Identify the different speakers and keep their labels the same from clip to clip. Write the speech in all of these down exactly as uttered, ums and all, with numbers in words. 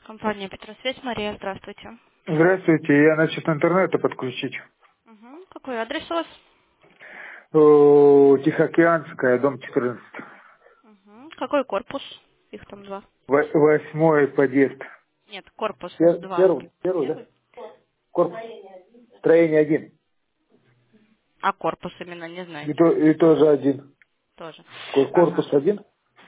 Speaker 1: Компания Петросвязь, Мария, здравствуйте.
Speaker 2: Здравствуйте, я насчет интернета подключить.
Speaker 1: Угу. Какой адрес у вас?
Speaker 2: О, Тихоокеанская, дом четырнадцать.
Speaker 1: Угу. Какой корпус? Их там два.
Speaker 2: Во- Восьмой подъезд.
Speaker 1: Нет, корпус
Speaker 2: Пер-
Speaker 1: два.
Speaker 2: Первый, первый, да? Корпус. Строение один.
Speaker 1: А корпус именно не
Speaker 2: И,
Speaker 1: знаете
Speaker 2: то, и тоже один.
Speaker 1: тоже.
Speaker 2: Кор-
Speaker 1: Ага.
Speaker 2: Корпус один?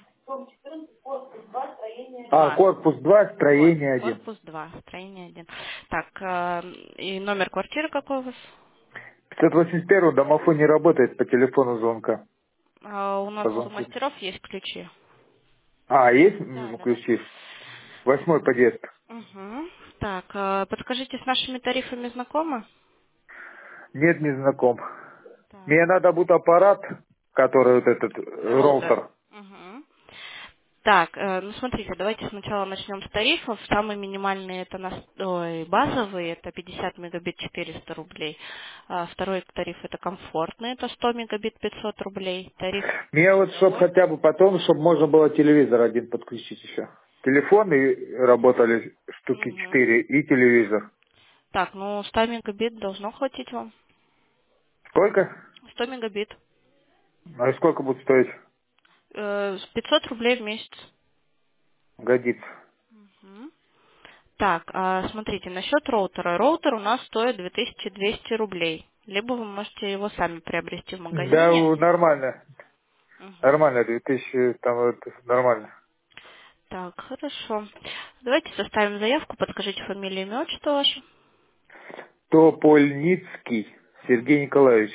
Speaker 2: А,
Speaker 1: Два.
Speaker 2: корпус два,
Speaker 1: Вот.
Speaker 2: строение один.
Speaker 1: Корпус два. Строение один. Так, э, и номер квартиры какой у вас?
Speaker 2: пятьсот восемьдесят один, домофон не работает по телефону звонка.
Speaker 1: А, у нас у
Speaker 2: Позвонки.
Speaker 1: мастеров есть ключи.
Speaker 2: А, есть
Speaker 1: Да,
Speaker 2: м,
Speaker 1: да, да.
Speaker 2: ключи? Восьмой подъезд.
Speaker 1: Угу. Так, э, подскажите, с нашими тарифами знакомы?
Speaker 2: Нет, не знаком.
Speaker 1: Так.
Speaker 2: Мне надо будет аппарат, который вот этот, э,
Speaker 1: Роутер.
Speaker 2: роутер.
Speaker 1: Мгм. Так, э, ну смотрите, давайте сначала начнем с тарифов. Самый минимальный это нас- ой, базовый, это пятьдесят мегабит четыреста рублей. А второй тариф это комфортный, это сто мегабит пятьсот рублей. Тариф
Speaker 2: Мне вот, чтобы
Speaker 1: цифровой.
Speaker 2: хотя бы потом, чтобы можно было телевизор один подключить еще. Телефон и работали штуки
Speaker 1: Мгм.
Speaker 2: четыре и телевизор.
Speaker 1: Так, ну сто мегабит должно хватить вам.
Speaker 2: Сколько?
Speaker 1: сто мегабит.
Speaker 2: А сколько будет стоить?
Speaker 1: Э, пятьсот рублей в месяц.
Speaker 2: Годится.
Speaker 1: Мгм. Так, а, смотрите, насчет роутера. Роутер у нас стоит две тысячи двести рублей. Либо вы можете его сами приобрести в
Speaker 2: Да,
Speaker 1: магазине.
Speaker 2: у- нормально.
Speaker 1: Мгм.
Speaker 2: Нормально, две тысячи, там вот, нормально.
Speaker 1: Так, хорошо. Давайте составим заявку, подскажите фамилию, имя, отчество ваше.
Speaker 2: Топольницкий Сергей Николаевич.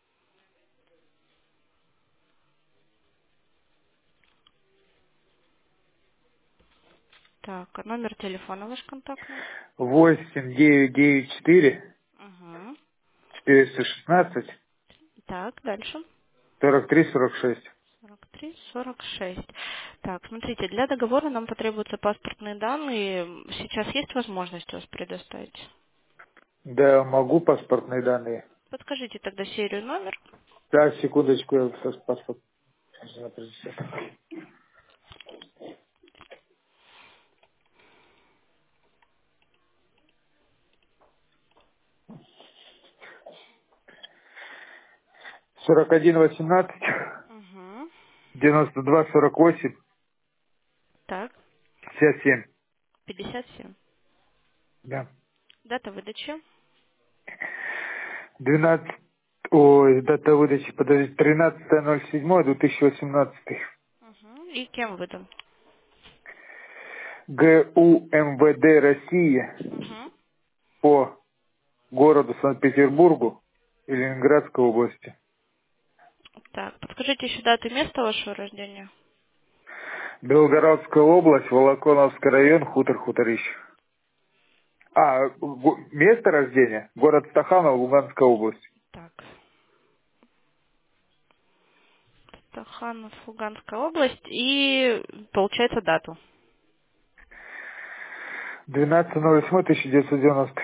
Speaker 1: Так, а номер телефона ваш контактный.
Speaker 2: восемь девять девять четыре
Speaker 1: Угу.
Speaker 2: четыреста шестнадцать
Speaker 1: Так, дальше.
Speaker 2: сорок три сорок шесть.
Speaker 1: сорок три сорок шесть. Так, смотрите, для договора нам потребуются паспортные данные. Сейчас есть возможность вас предоставить?
Speaker 2: Да, могу паспортные данные.
Speaker 1: Подскажите тогда серию номер.
Speaker 2: Да, секундочку, я сейчас паспорт. Сейчас я принесу. сорок один восемнадцать
Speaker 1: Угу.
Speaker 2: девяносто два сорок восемь
Speaker 1: Так,
Speaker 2: пятьдесят семь.
Speaker 1: пятьдесят семь.
Speaker 2: Да.
Speaker 1: Дата выдачи.
Speaker 2: двенадцать. Ой, дата выдачи, подожди, тринадцатое ноль седьмое две тысячи восемнадцатый.
Speaker 1: Угу. И кем выдан?
Speaker 2: ГУ МВД России
Speaker 1: Угу.
Speaker 2: по городу Санкт-Петербургу и Ленинградской области.
Speaker 1: Так, подскажите еще дату и место вашего рождения.
Speaker 2: Белгородская область, Волоконовский район, хутор Хуторище. А, го- место рождения? Город Стаханов, Луганская область.
Speaker 1: Так, Стаханов, Луганская область. И получается дату.
Speaker 2: двенадцатое ноль восьмое тысяча девятьсот девяностый.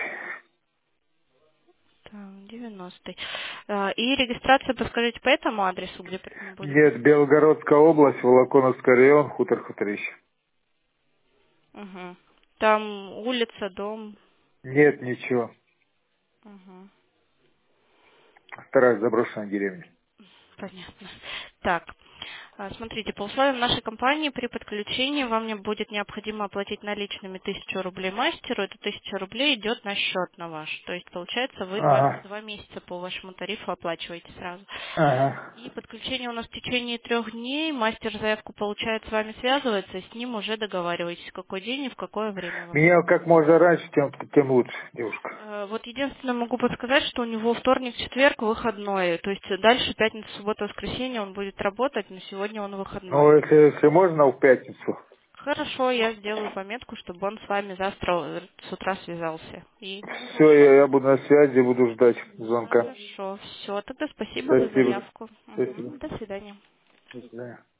Speaker 1: Так, девяностый. А, И регистрация, подскажите, по этому адресу, где при- мы будем?
Speaker 2: Нет, Белгородская область, Волоконовский район, хутор Хуторище.
Speaker 1: Угу. Там улица, дом.
Speaker 2: Нет, ничего.
Speaker 1: Угу.
Speaker 2: Старая заброшенная деревня.
Speaker 1: Понятно. Так, а, смотрите, по условиям нашей компании при подключении вам не будет необходимо оплатить наличными тысячу рублей мастеру. Эта тысяча рублей идет на счет на ваш. То есть, получается, вы два,
Speaker 2: Ага,
Speaker 1: два месяца по вашему тарифу оплачиваете сразу.
Speaker 2: ага.
Speaker 1: И подключение у нас в течение трех дней. Мастер заявку получает, с вами связывается, и с ним уже договариваетесь, в какой день и в какое время вам.
Speaker 2: Меня как можно раньше, тем, тем лучше, девушка.
Speaker 1: Э, Вот единственное могу подсказать, что у него вторник, четверг выходной. То есть дальше пятница, суббота, воскресенье он будет работать, но сегодня он
Speaker 2: Ну,
Speaker 1: выходной.
Speaker 2: если, если можно, в пятницу.
Speaker 1: Хорошо, я сделаю пометку, чтобы он с вами завтра э, с утра связался. И
Speaker 2: Все, я, я буду на связи, буду ждать звонка.
Speaker 1: хорошо, все. Тогда спасибо за
Speaker 2: Спасибо.
Speaker 1: заявку.
Speaker 2: Спасибо.
Speaker 1: Мгм, до свидания.
Speaker 2: До свидания.